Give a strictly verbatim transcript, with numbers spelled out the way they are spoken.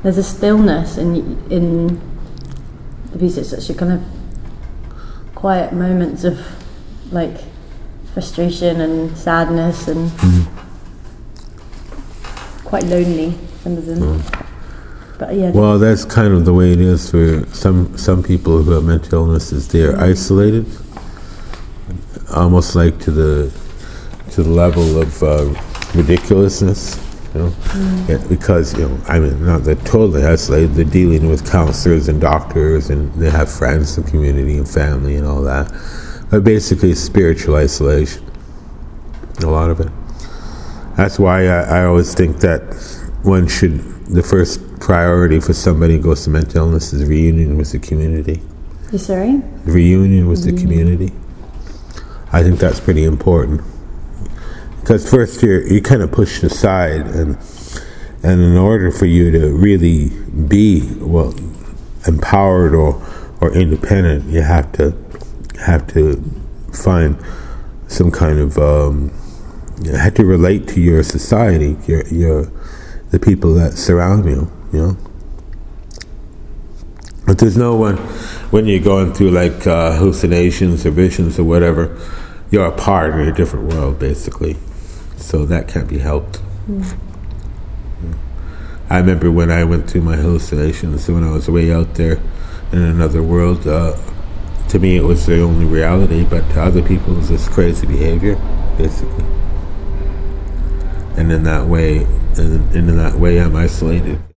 there's a stillness in in the piece. It's such a kind of quiet moments of like frustration and sadness and mm. quite lonely, some of them. Mm. But yeah. Well, that's kind of the way it is for some some people who have mental illnesses. They are mm. isolated, almost like to the to the level of uh, ridiculousness. You know, mm. yeah, because you know, I mean, not they're totally isolated. They're dealing with counselors and doctors, and they have friends and community and family and all that. But basically, spiritual isolation. A lot of it. That's why I, I always think that one should. The first priority for somebody who goes to mental illness is reunion with the community. You sorry? Reunion with mm-hmm. the community. I think that's pretty important. Because first you're you kind of pushed aside, and and in order for you to really be well empowered or or independent, you have to have to find some kind of um, you have to relate to your society, your your the people that surround you, you know. But there's no one when you're going through like uh, hallucinations or visions or whatever, you're apart in a different world basically. So that can't be helped. Mm. I remember when I went through my hallucinations, when I was way out there in another world, uh, to me it was the only reality, but to other people it was this crazy behavior, basically. And in that way, and in that way I'm isolated.